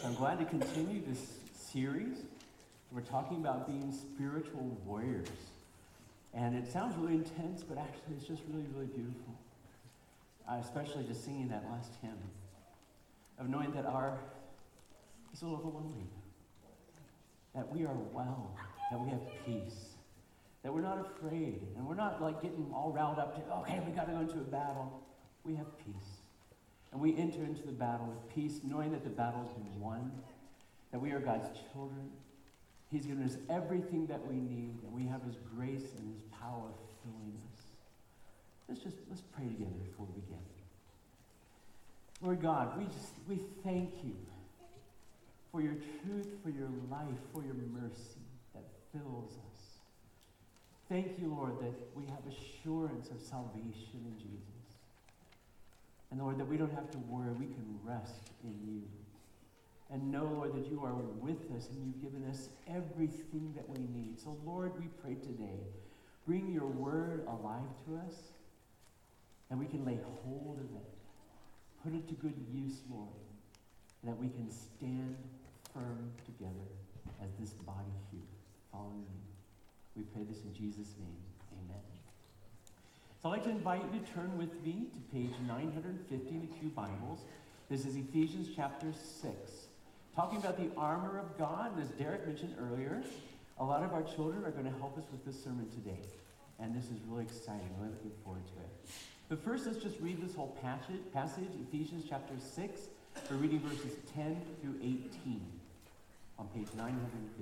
I'm glad to continue this series. We're talking about being spiritual warriors. And it sounds really intense, but actually it's just really, really beautiful. Especially just singing that last hymn. Of knowing that it's a little overwhelming. That we are well, that we have peace. That we're not afraid, and we're not like getting all riled up to, okay, we got to go into a battle. We have peace. And we enter into the battle with peace, knowing that the battle has been won, that we are God's children. He's given us everything that we need, and we have his grace and his power filling us. Let's pray together before we begin. Lord God, we thank you for your truth, for your life, for your mercy that fills us. Thank you, Lord, that we have assurance of salvation in Jesus. And Lord, that we don't have to worry, we can rest in you. And know, Lord, that you are with us and you've given us everything that we need. So, Lord, we pray today, bring your word alive to us, and we can lay hold of it. Put it to good use, Lord, and that we can stand firm together as this body here, following you. We pray this in Jesus' name. Amen. So I'd like to invite you to turn with me to page 950 in the Pew Bibles. This is Ephesians chapter 6. Talking about the armor of God, and as Derek mentioned earlier, a lot of our children are going to help us with this sermon today. And this is really exciting. Really looking forward to it. But first, let's just read this whole passage, Ephesians chapter 6. We're reading verses 10 through 18 on page 950.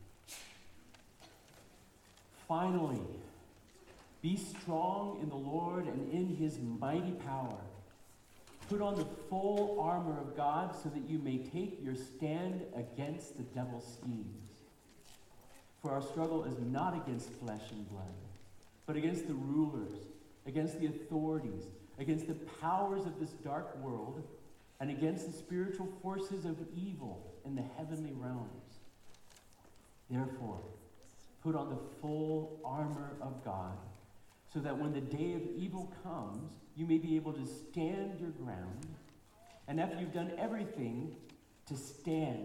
Finally, be strong in the Lord and in his mighty power. Put on the full armor of God so that you may take your stand against the devil's schemes. For our struggle is not against flesh and blood, but against the rulers, against the authorities, against the powers of this dark world, and against the spiritual forces of evil in the heavenly realms. Therefore, put on the full armor of God, so that when the day of evil comes, you may be able to stand your ground, and after you've done everything, to stand.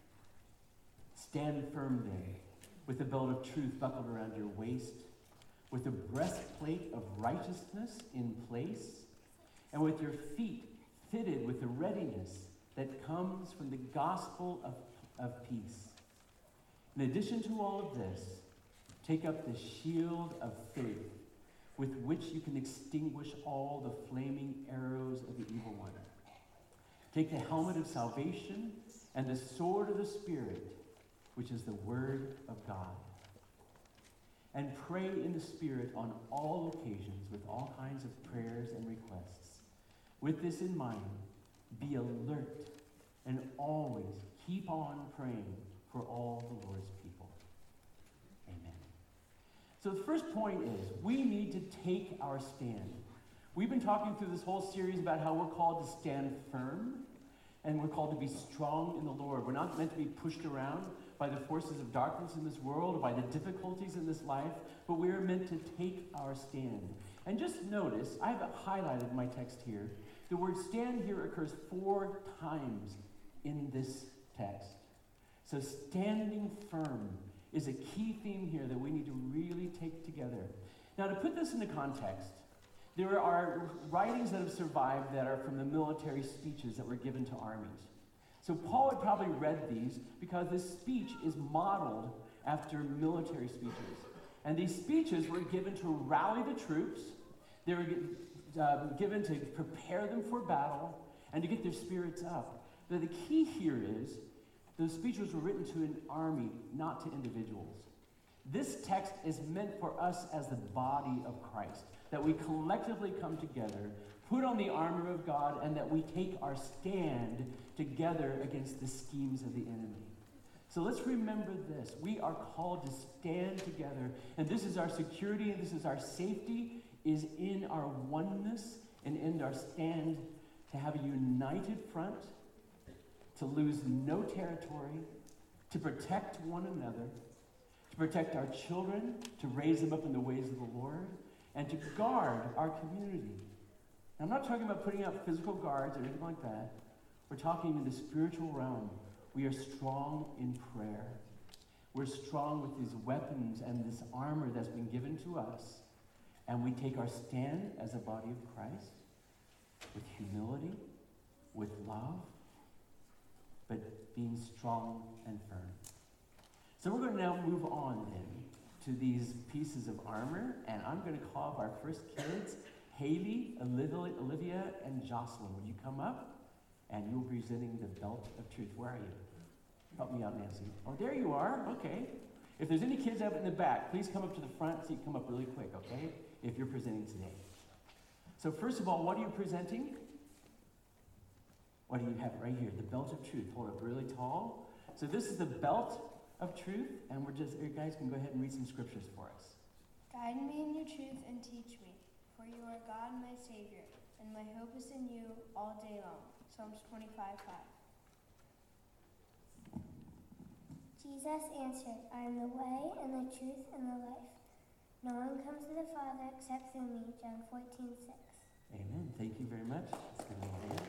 Stand firm then, with the belt of truth buckled around your waist, with the breastplate of righteousness in place, and with your feet fitted with the readiness that comes from the gospel of peace. In addition to all of this, take up the shield of faith, with which you can extinguish all the flaming arrows of the evil one. Take the helmet of salvation and the sword of the Spirit, which is the word of God. And pray in the Spirit on all occasions with all kinds of prayers and requests. With this in mind, be alert and always keep on praying for all the Lord's people. Amen. So the first point is, we need to take our stand. We've been talking through this whole series about how we're called to stand firm, and we're called to be strong in the Lord. We're not meant to be pushed around by the forces of darkness in this world, or by the difficulties in this life, but we are meant to take our stand. And just notice, I have highlighted in my text here, the word stand here occurs 4 times in this text. So standing firm is a key theme here that we need to really take together. Now, to put this into context, there are writings that have survived that are from the military speeches that were given to armies. So Paul had probably read these because this speech is modeled after military speeches. And these speeches were given to rally the troops. They were given to prepare them for battle and to get their spirits up. But the key here is those speeches were written to an army, not to individuals. This text is meant for us as the body of Christ, that we collectively come together, put on the armor of God, and that we take our stand together against the schemes of the enemy. So let's remember this. We are called to stand together, and this is our security, and this is our safety, is in our oneness and in our stand to have a united front, to lose no territory, to protect one another, to protect our children, to raise them up in the ways of the Lord, and to guard our community. Now, I'm not talking about putting up physical guards or anything like that. We're talking in the spiritual realm, We are strong in prayer. We're strong with these weapons and this armor that's been given to us. And we take our stand as a body of Christ with humility, with love, but being strong and firm. So we're going to now move on then to these pieces of armor, and I'm going to call up our first kids, Haley, Olivia, and Jocelyn. Would you come up? And you'll be presenting the belt of truth. Where are you? Help me out, Nancy. Oh, there you are. Okay. If there's any kids out in the back, please come up to the front so you can come up really quick, okay? If you're presenting today. So first of all, what are you presenting? What do you have right here? The belt of truth. Hold it really tall. So this is the belt of truth, and you guys can go ahead and read some scriptures for us. Guide me in your truth and teach me, for you are God, my Savior, and my hope is in you all day long. Psalms 25:5. Jesus answered, I am the way and the truth and the life. No one comes to the Father except through me. John 14:6. Amen. Thank you very much. Let's give them a hand.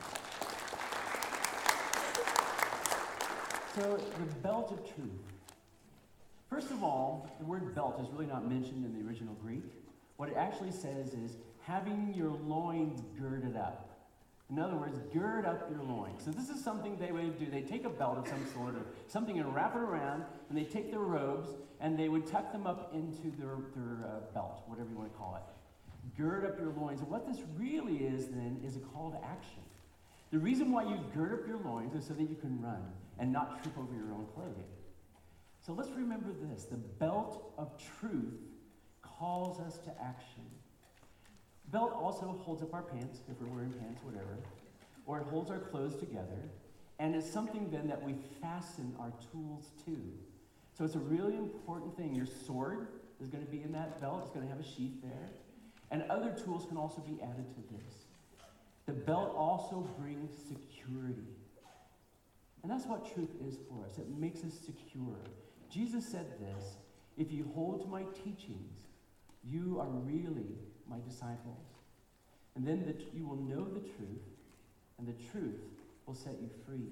So, the belt of truth. First of all, the word belt is really not mentioned in the original Greek. What it actually says is having your loins girded up. In other words, gird up your loins. So this is something they would do. They take a belt of some sort or something and wrap it around, and they take their robes and they would tuck them up into their belt, whatever you want to call it. Gird up your loins. And what this really is then is a call to action. The reason why you gird up your loins is so that you can run and not trip over your own clothing. So let's remember this. The belt of truth calls us to action. Belt also holds up our pants, if we're wearing pants, whatever, or it holds our clothes together, and it's something then that we fasten our tools to. So it's a really important thing. Your sword is going to be in that belt. It's going to have a sheath there. And other tools can also be added to this. The belt also brings security. And that's what truth is for us. It makes us secure. Jesus said this, if you hold to my teachings, you are really my disciples. And then you will know the truth, and the truth will set you free.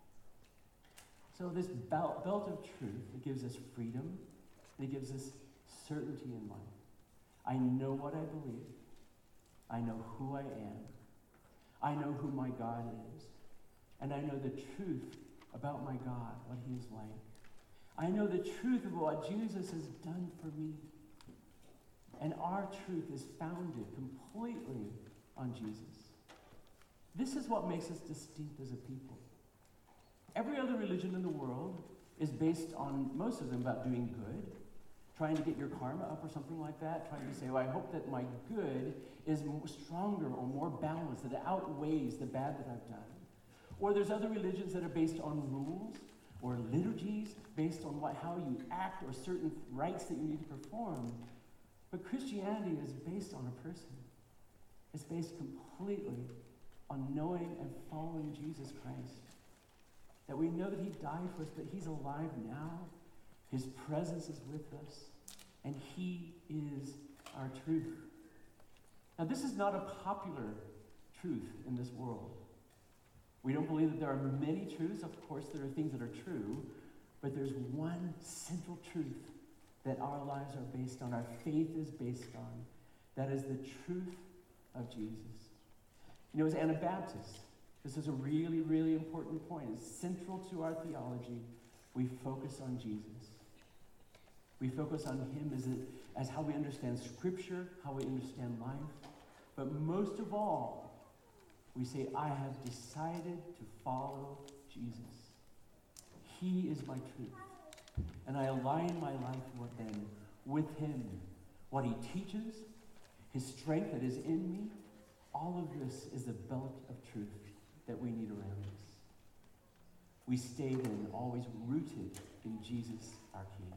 So this belt of truth, it gives us freedom, and it gives us certainty in life. I know what I believe. I know who I am. I know who my God is. And I know the truth about my God, what he is like. I know the truth of what Jesus has done for me. And our truth is founded completely on Jesus. This is what makes us distinct as a people. Every other religion in the world is based on, most of them, about doing good, trying to get your karma up or something like that, trying to say, well, I hope that my good is stronger or more balanced, that it outweighs the bad that I've done. Or there's other religions that are based on rules or liturgies based on how you act or certain rites that you need to perform. But Christianity is based on a person. It's based completely on knowing and following Jesus Christ. That we know that he died for us, but he's alive now. His presence is with us, and he is our truth. Now, this is not a popular truth in this world. We don't believe that there are many truths. Of course, there are things that are true, but there's one central truth that our lives are based on, our faith is based on. That is the truth of Jesus. You know, as Anabaptists, this is a really, really important point. It's central to our theology. We focus on Jesus. We focus on him as how we understand Scripture, how we understand life. But most of all, we say, I have decided to follow Jesus. He is my truth. And I align my life with him. What he teaches, his strength that is in me, all of this is the belt of truth that we need around us. We stay then always rooted in Jesus, our King.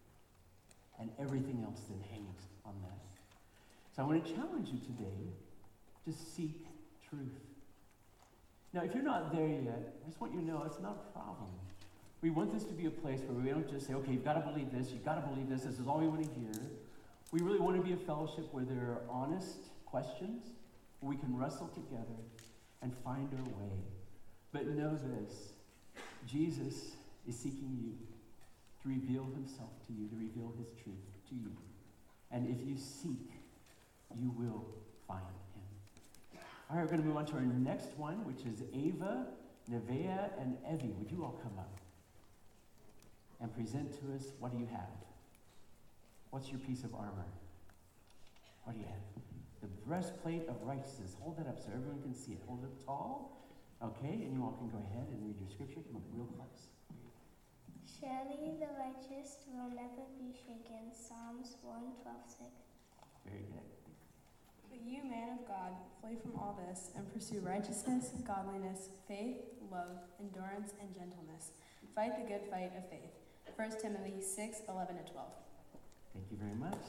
And everything else then hangs on that. So I want to challenge you today to seek truth. Now, if you're not there yet, I just want you to know it's not a problem. We want this to be a place where we don't just say, okay, you've got to believe this, this is all we want to hear. We really want to be a fellowship where there are honest questions, where we can wrestle together and find our way. But know this, Jesus is seeking you to reveal himself to you, to reveal his truth to you. And if you seek, you will find him. All right, we're going to move on to our next one, which is Ava, Nevea, and Evie. Would you all come up and present to us, what do you have? What's your piece of armor? What do you have? The breastplate of righteousness. Hold that up so everyone can see it. Hold it tall. Okay, and you all can go ahead and read your scripture. Come up real close. Surely the righteous will never be shaken. Psalms 1:12-6. Very good. But you, man of God, flee from all this and pursue righteousness, godliness, faith, love, endurance, and gentleness. Fight the good fight of faith. 1 Timothy 6:11-12. Thank you very much.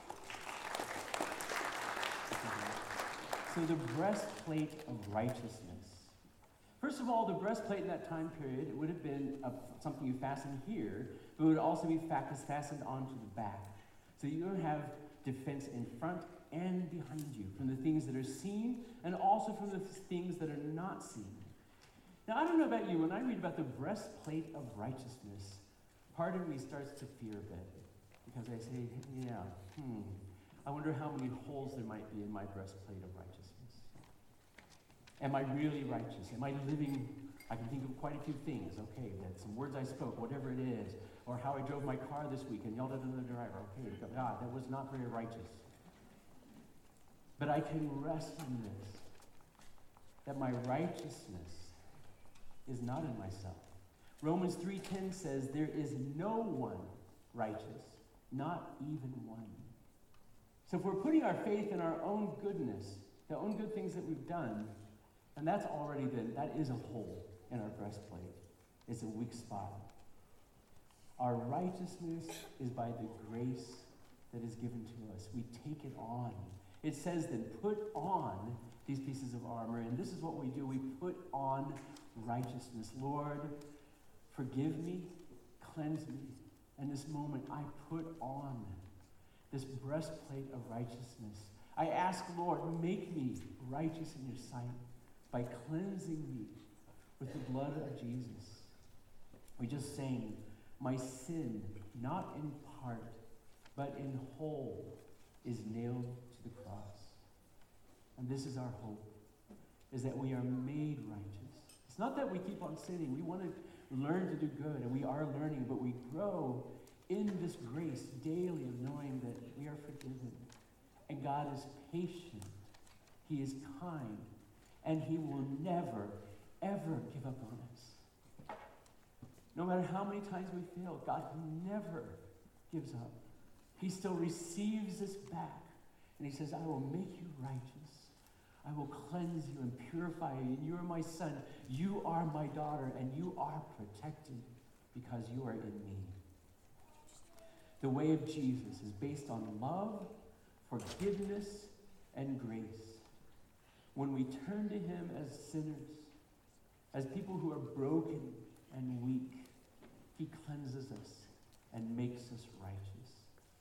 So the breastplate of righteousness. First of all, the breastplate in that time period, it would have been something you fasten here, but it would also be fastened onto the back. So you don't have defense in front and behind you from the things that are seen and also from the things that are not seen. Now, I don't know about you, when I read about the breastplate of righteousness, part of me starts to fear a bit because I say, I wonder how many holes there might be in my breastplate of righteousness. Am I really righteous? Am I living? I can think of quite a few things. Okay, that some words I spoke, whatever it is, or how I drove my car this week and yelled at another driver. Okay, God, that was not very righteous. But I can rest in this, that my righteousness is not in myself. Romans 3:10 says, there is no one righteous, not even one. So if we're putting our faith in our own goodness, the own good things that we've done, and that is a hole in our breastplate. It's a weak spot. Our righteousness is by the grace that is given to us. We take it on. It says then, put on these pieces of armor, and this is what we do. We put on righteousness. Lord, forgive me, cleanse me. In this moment, I put on this breastplate of righteousness. I ask, Lord, make me righteous in your sight by cleansing me with the blood of Jesus. We just sang, my sin, not in part, but in whole, is nailed to the cross. And this is our hope, is that we are made righteous. It's not that we keep on sinning. We want to learn to do good, and we are learning, but we grow in this grace daily of knowing that we are forgiven. And God is patient. He is kind. And he will never, ever give up on us. No matter how many times we fail, God never gives up. He still receives us back. And he says, I will make you righteous. I will cleanse you and purify you. And you are my son. You are my daughter. And you are protected because you are in me. The way of Jesus is based on love, forgiveness, and grace. When we turn to him as sinners, as people who are broken and weak, he cleanses us and makes us righteous.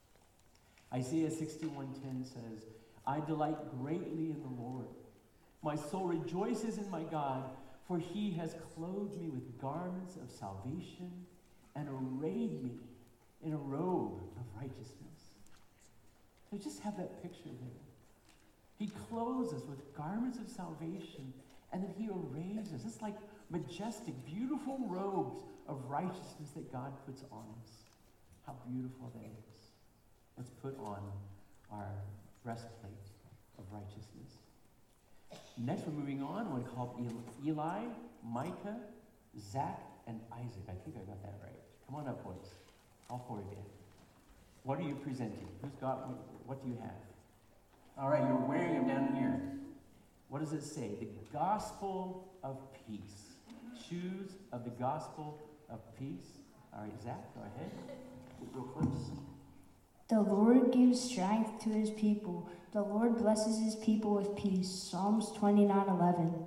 Isaiah 61:10 says, I delight greatly in the Lord. My soul rejoices in my God, for he has clothed me with garments of salvation and arrayed me in a robe of righteousness. So just have that picture there. He clothes us with garments of salvation, and then he arrays us. It's like majestic, beautiful robes of righteousness that God puts on us. How beautiful that is. Let's put on our breastplate of righteousness. Next, we're moving on. One called Eli, Micah, Zach, and Isaac. I think I got that right. Come on up, boys. All four of you. What are you presenting? Who's got what do you have? All right, you're wearing them down here. What does it say? The gospel of peace. Shoes of the gospel of peace. All right, Zach, go ahead. Real close. The Lord gives strength to his people. The Lord blesses his people with peace. Psalms 29:11.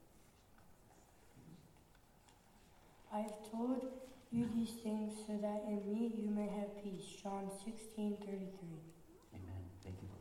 I have told you these things so that in me you may have peace. John 16:33. Amen. Thank you.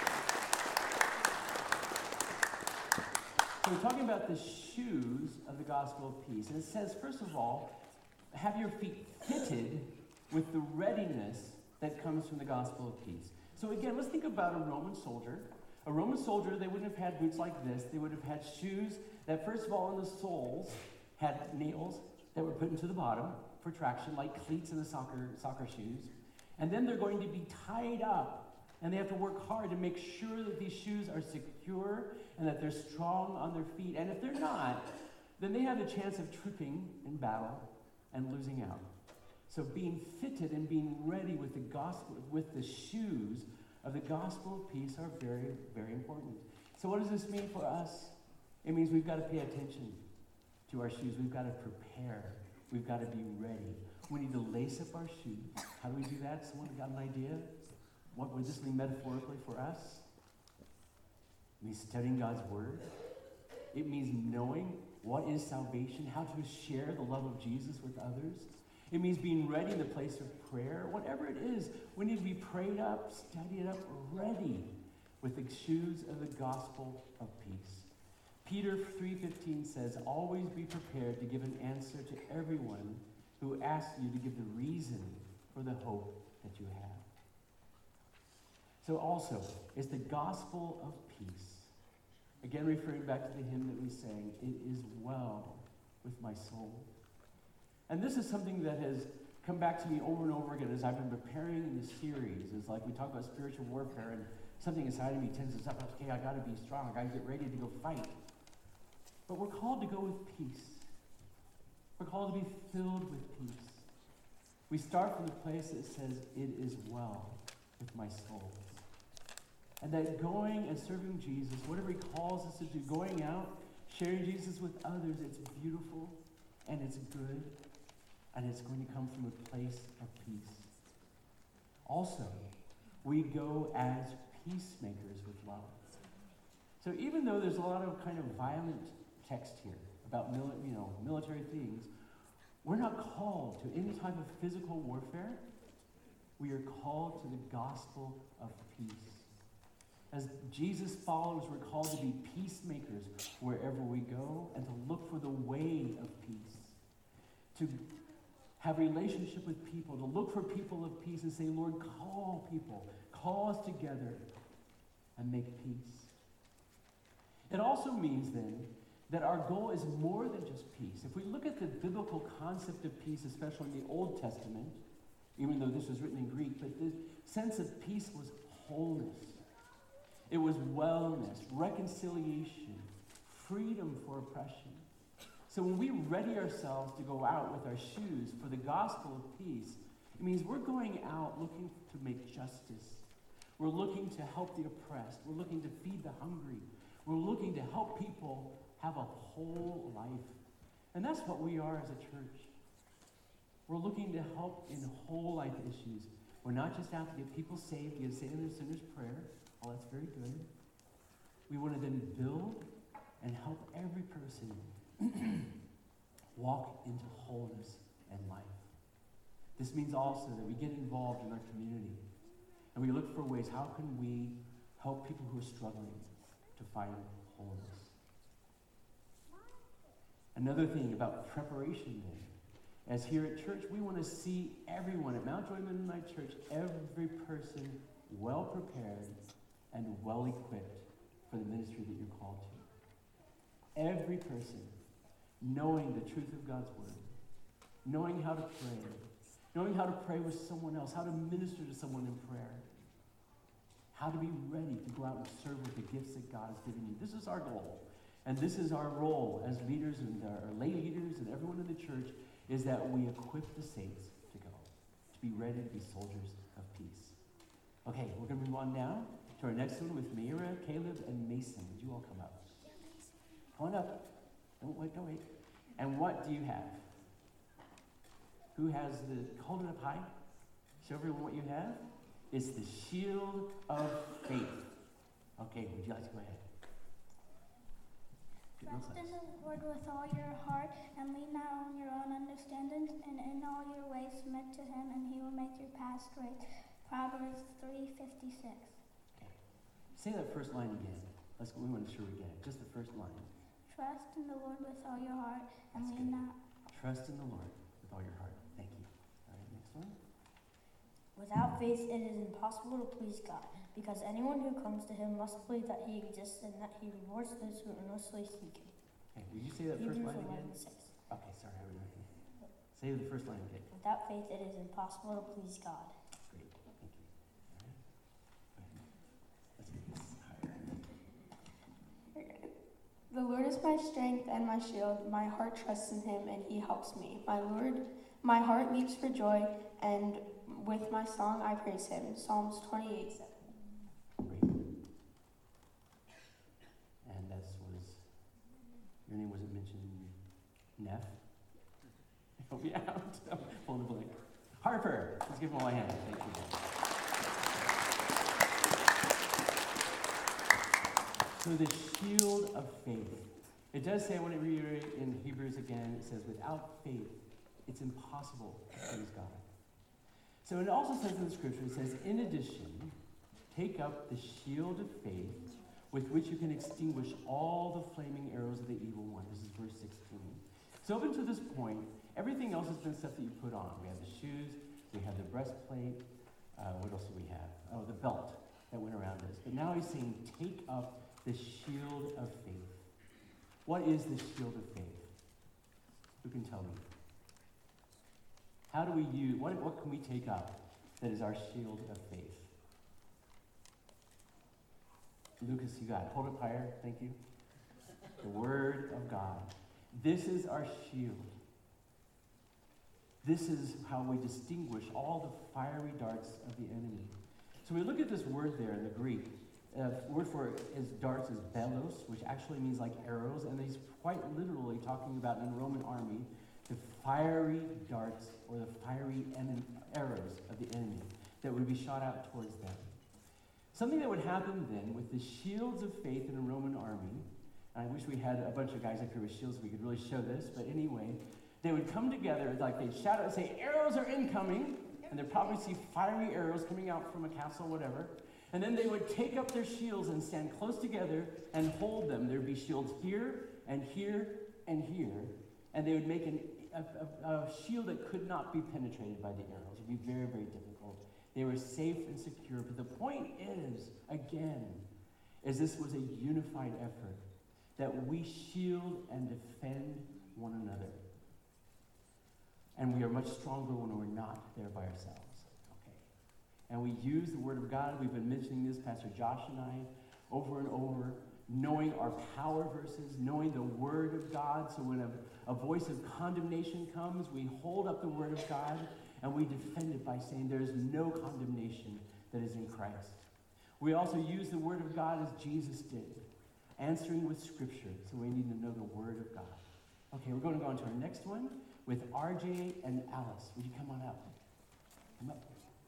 So we're talking about the shoes of the gospel of peace. And it says, first of all, have your feet fitted with the readiness that comes from the gospel of peace. So again, let's think about a Roman soldier. A Roman soldier, they wouldn't have had boots like this. They would have had shoes that, first of all, in the soles had nails that were put into the bottom for traction, like cleats in the soccer shoes. And then they're going to be tied up, and they have to work hard to make sure that these shoes are secure and that they're strong on their feet. And if they're not, then they have a chance of tripping in battle and losing out. So being fitted and being ready with the gospel, with the shoes of the gospel of peace are very, very important. So what does this mean for us? It means we've got to pay attention to our shoes. We've got to prepare. We've got to be ready. We need to lace up our shoes. How do we do that? Someone got an idea? What would this mean metaphorically for us? It means studying God's word. It means knowing what is salvation, how to share the love of Jesus with others. It means being ready in the place of prayer. Whatever it is, we need to be prayed up, studied up, ready with the shoes of the gospel of peace. Peter 3:15 says, always be prepared to give an answer to everyone who asks you to give the reason for the hope that you have. So also, it's the gospel of peace. Again, referring back to the hymn that we sang, it is well with my soul. And this is something that has come back to me over and over again as I've been preparing the series. It's like we talk about spiritual warfare, and something inside of me tenses up. Okay, I got to be strong. I got to get ready to go fight. But we're called to go with peace. We're called to be filled with peace. We start from the place that says, it is well with my soul. And that going and serving Jesus, whatever he calls us to do, going out, sharing Jesus with others, it's beautiful and it's good and it's going to come from a place of peace. Also, we go as peacemakers with love. So even though there's a lot of kind of violent text here about military things, we're not called to any type of physical warfare. We are called to the gospel of peace. As Jesus' followers, we're called to be peacemakers wherever we go and to look for the way of peace. To have relationship with people, to look for people of peace and say, Lord, call people, call us together and make peace. It also means then that our goal is more than just peace. If we look at the biblical concept of peace, especially in the Old Testament, even though this was written in Greek, but the sense of peace was wholeness. It was wellness, reconciliation, freedom for oppression. So when we ready ourselves to go out with our shoes for the gospel of peace, it means we're going out looking to make justice. We're looking to help the oppressed. We're looking to feed the hungry. We're looking to help people have a whole life. And that's what we are as a church. We're looking to help in whole life issues. We're not just out to get people saved, get saved in the sinner's prayer. Oh, that's very good. We want to then build and help every person walk into wholeness and life. This means also that we get involved in our community and we look for ways, how can we help people who are struggling to find wholeness? Another thing about preparation then, as here at church, we want to see everyone at Mount Joy Mennonite Church, every person well prepared and well equipped for the ministry that you're called to. Every person knowing the truth of God's word, knowing how to pray with someone else, how to minister to someone in prayer, how to be ready to go out and serve with the gifts that God has given you. This is our goal. And this is our role as leaders and our lay leaders and everyone in the church, is that we equip the saints to go, to be ready to be soldiers of peace. Okay, we're going to move on now to our next one with Meira, Caleb, and Mason. Would you all come up? Come on up. Don't wait. And what do you have? Who has hold it up high. Show everyone what you have. It's the shield of faith. Okay, would you like to go ahead? Trust in the Lord with all your heart, and lean not on your own understanding, and in all your ways submit to him, and he will make your path straight. Proverbs 3:56. Okay. Say that first line again. We want to make sure we get it. Just the first line. Trust in the Lord with all your heart and lean not. Trust in the Lord with all your heart. Thank you. All right, next one. Without faith, it is impossible to please God, because anyone who comes to him must believe that he exists and that he rewards those who earnestly seek him. Okay, will you say that first Hebrews line again? 11:6. Okay, sorry, I remember. Say the first line again. Without faith, it is impossible to please God. Great, thank you. All right. Go ahead. Let's get this higher. The Lord is my strength and my shield. My heart trusts in him, and he helps me. My heart leaps for joy, and with my song I praise him. Psalms 28:7. Great. And that was, your name wasn't mentioned, Neff? Help me out. I'm pulling the blank. Harper. Let's give him all a hand. Thank you. So the shield of faith. It does say, I want to reiterate in Hebrews again, it says, without faith, it's impossible to please God. So it also says in the scripture, it says, in addition, take up the shield of faith with which you can extinguish all the flaming arrows of the evil one. This is verse 16. So up until this point, everything else has been stuff that you put on. We have the shoes, we have the breastplate, what else do we have? Oh, the belt that went around us. But now he's saying, take up the shield of faith. What is the shield of faith? Who can tell me? How do we use, what can we take up that is our shield of faith? Lucas, you got it. Hold it higher. Thank you. The Word of God. This is our shield. This is how we distinguish all the fiery darts of the enemy. So we look at this word there in the Greek. Word for darts is belos, which actually means like arrows, and he's quite literally talking about in the Roman army the fiery darts or the fiery arrows of the enemy that would be shot out towards them. Something that would happen then with the shields of faith in a Roman army, and I wish we had a bunch of guys up here with shields so we could really show this, but anyway, they would come together, like they'd shout out and say, arrows are incoming, and they'd probably see fiery arrows coming out from a castle, whatever, and then they would take up their shields and stand close together and hold them. There'd be shields here and here and here, and they would make a shield that could not be penetrated by the arrows. It would be very, very difficult. They were safe and secure, but the point is, again, is this was a unified effort, that we shield and defend one another. And we are much stronger when we're not there by ourselves. Okay. And we use the Word of God. We've been mentioning this, Pastor Josh and I, over and over, knowing our power verses, knowing the Word of God. So when a voice of condemnation comes, we hold up the Word of God and we defend it by saying there is no condemnation that is in Christ. We also use the Word of God as Jesus did, answering with Scripture. So we need to know the Word of God. Okay, we're going to go on to our next one with RJ and Alice. Would you come on up? Come up.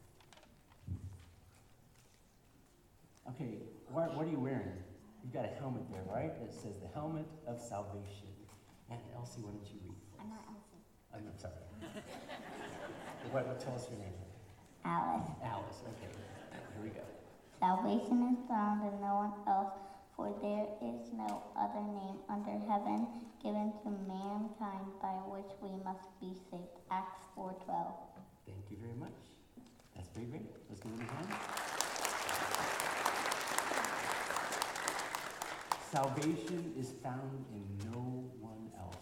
Okay, what are you wearing? You've got a helmet there, right? That says the helmet of salvation. And Elsie, why don't you read? I'm not Elsie. I'm sorry. Tell us your name. Alice. Alice, okay. Here we go. Salvation is found in no one else, for there is no other name under heaven given to mankind by which we must be saved. Acts 4:12. Thank you very much. That's very great. Let's give it a hand. Salvation is found in no one else.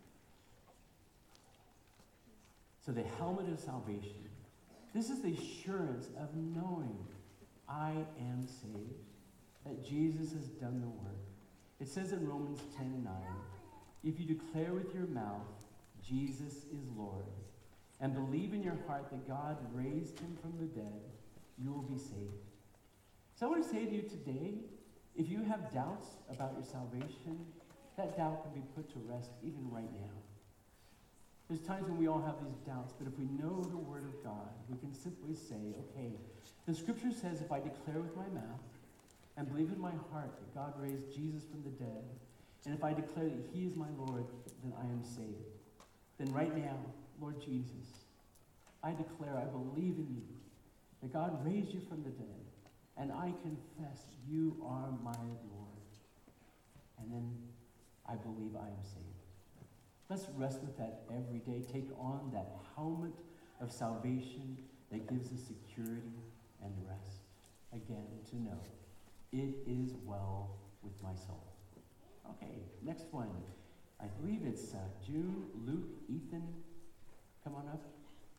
So the helmet of salvation, this is the assurance of knowing I am saved, that Jesus has done the work. It says in Romans 10:9, if you declare with your mouth Jesus is Lord, and believe in your heart that God raised him from the dead, you will be saved. So I want to say to you today, if you have doubts about your salvation, that doubt can be put to rest even right now. There's times when we all have these doubts, but if we know the Word of God, we can simply say, okay, the Scripture says if I declare with my mouth and believe in my heart that God raised Jesus from the dead, and if I declare that he is my Lord, then I am saved. Then right now, Lord Jesus, I declare I believe in you, that God raised you from the dead, and I confess you are my Lord. And then I believe I am saved. Let's rest with that every day. Take on that helmet of salvation that gives us security and rest. Again, to know it is well with my soul. Okay, next one. I believe it's June, Luke, Ethan. Come on up.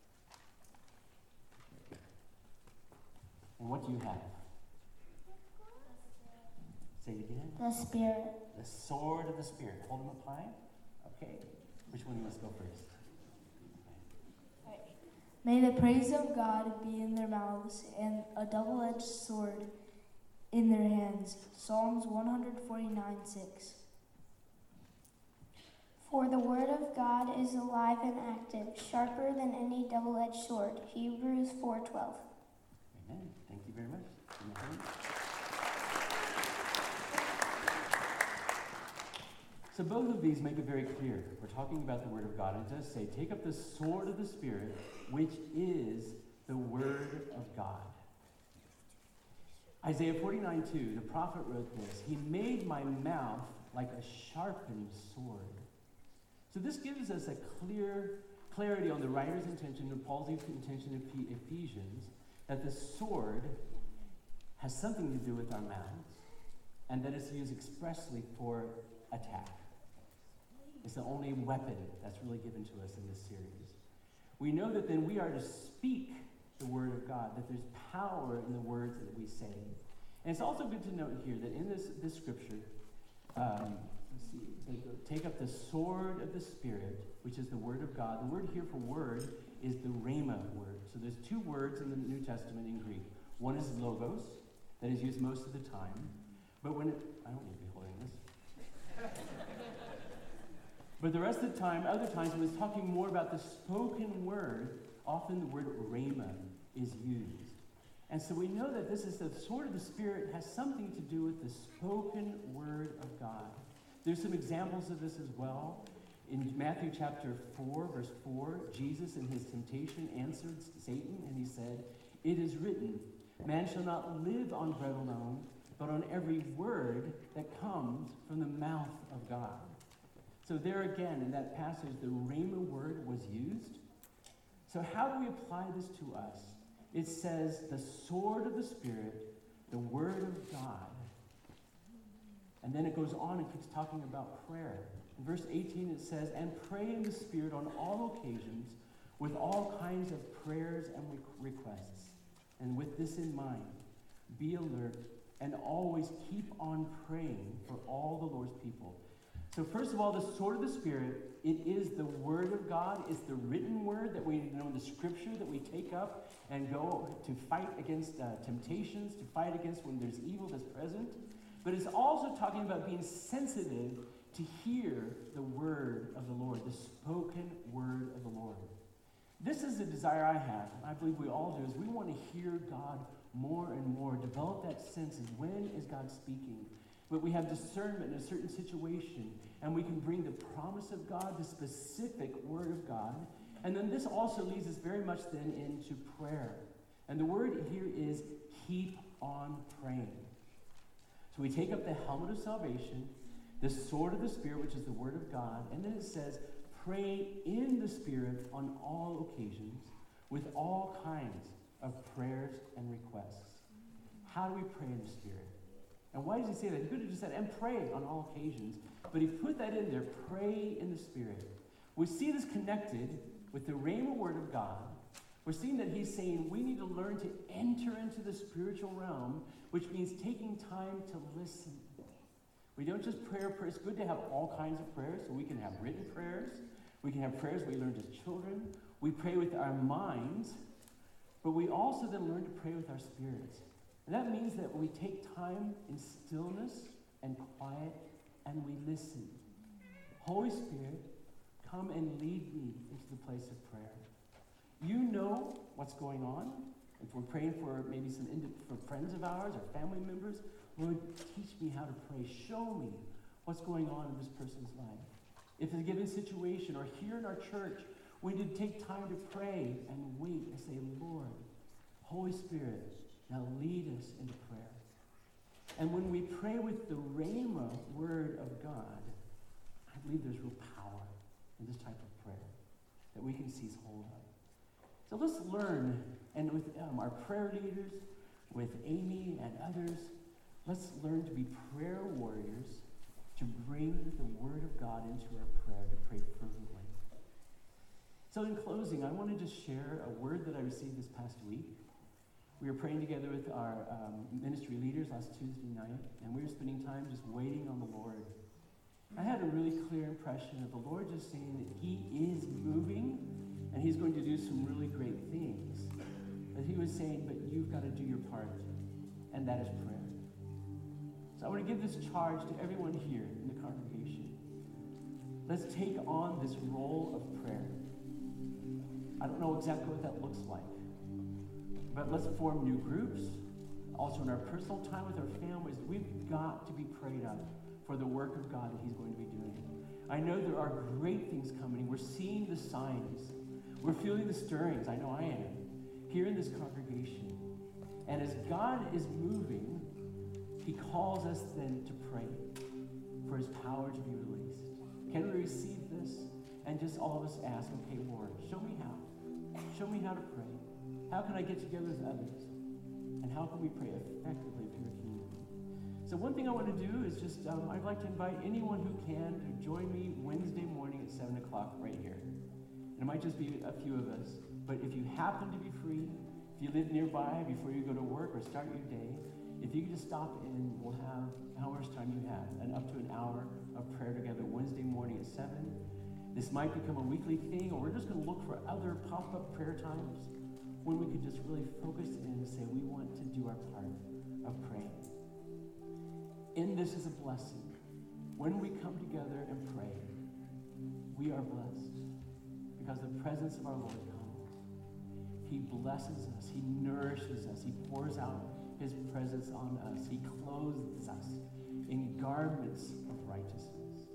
And what do you have? Say it again. The Spirit. The sword of the Spirit. Hold them up high. Okay. Which one must go first? May the praise of God be in their mouths and a double-edged sword in their hands. Psalms 149:6. For the word of God is alive and active, sharper than any double-edged sword. Hebrews 4:12. Amen. Thank you very much. So both of these make it very clear. We're talking about the Word of God. It does say, take up the sword of the Spirit, which is the Word of God. Isaiah 49:2, the prophet wrote this, He made my mouth like a sharpened sword. So this gives us a clarity on the writer's intention and Paul's intention in Ephesians, that the sword has something to do with our mouths, and that it's used expressly for attack. It's the only weapon that's really given to us in this series. We know that then we are to speak the word of God, that there's power in the words that we say. And it's also good to note here that in this scripture, take up the sword of the Spirit, which is the word of God. The word here for word is the rhema word. So there's two words in the New Testament in Greek. One is logos, that is used most of the time. But when I don't need to be holding this. But the rest of the time, other times, when it's talking more about the spoken word, often the word rhema is used. And so we know that this is the sword of the Spirit has something to do with the spoken word of God. There's some examples of this as well. In Matthew chapter 4, verse 4, Jesus in his temptation answered Satan, and he said, It is written, man shall not live on bread alone, but on every word that comes from the mouth of God. So there again, in that passage, the rhema word was used. So how do we apply this to us? It says, the sword of the Spirit, the word of God. And then it goes on and keeps talking about prayer. In verse 18 it says, and pray in the Spirit on all occasions with all kinds of prayers and requests. And with this in mind, be alert and always keep on praying for all the Lord's people. So first of all, the sword of the Spirit, it is the word of God. It's the written word that we know, the scripture that we take up and go to fight against temptations, to fight against when there's evil that's present. But it's also talking about being sensitive to hear the word of the Lord, the spoken word of the Lord. This is the desire I have, and I believe we all do, is we want to hear God more and more, develop that sense of when is God speaking. But we have discernment in a certain situation, and we can bring the promise of God, the specific word of God. And then this also leads us very much then into prayer. And the word here is keep on praying. So we take up the helmet of salvation, the sword of the Spirit, which is the word of God, and then it says, pray in the Spirit on all occasions with all kinds of prayers and requests. How do we pray in the Spirit? And why does he say that? He could have just said, and pray on all occasions. But he put that in there, pray in the Spirit. We see this connected with the rhema word of God. We're seeing that he's saying we need to learn to enter into the spiritual realm, which means taking time to listen. We don't just pray. It's good to have all kinds of prayers. So we can have written prayers. We can have prayers we learned as children. We pray with our minds. But we also then learn to pray with our spirits. And that means that we take time in stillness and quiet and we listen. Holy Spirit, come and lead me into the place of prayer. You know what's going on. If we're praying for maybe for friends of ours or family members, Lord, teach me how to pray. Show me what's going on in this person's life. If it's a given situation, or here in our church, we need to take time to pray and wait and say, Lord, Holy Spirit, now lead us into prayer. And when we pray with the rhema word of God, I believe there's real power in this type of prayer that we can seize hold of. So let's learn, and with our prayer leaders, with Amy and others, let's learn to be prayer warriors, to bring the Word of God into our prayer, to pray fervently. So in closing, I wanted to share a word that I received this past week. We were praying together with our ministry leaders last Tuesday night, and we were spending time just waiting on the Lord. I had a really clear impression of the Lord just saying that He is moving, and He's going to do some really great things. But He was saying, but you've got to do your part, and that is prayer. So I want to give this charge to everyone here in the congregation. Let's take on this role of prayer. I don't know exactly what that looks like, but let's form new groups. Also in our personal time with our families, we've got to be prayed up for the work of God that He's going to be doing. I know there are great things coming. We're seeing the signs. We're feeling the stirrings. I know I am, here in this congregation. And as God is moving, He calls us then to pray for His power to be released. Can we receive this? And just all of us ask, okay, Lord, show me how. Show me how to pray. How can I get together with others? And how can we pray effectively for your kingdom? So one thing I want to do is just, I'd like to invite anyone who can to join me Wednesday morning at 7 o'clock right here. And it might just be a few of us, but if you happen to be free, if you live nearby before you go to work or start your day, if you could just stop in, we'll have however time you have, and up to an hour of prayer together Wednesday morning at 7. This might become a weekly thing, or we're just going to look for other pop-up prayer times when we could just really focus in and say we want to do our part of praying. In this is a blessing. When we come together and pray, we are blessed because the presence of our Lord comes. He blesses us. He nourishes us. He pours out His presence on us. He clothes us in garments of righteousness.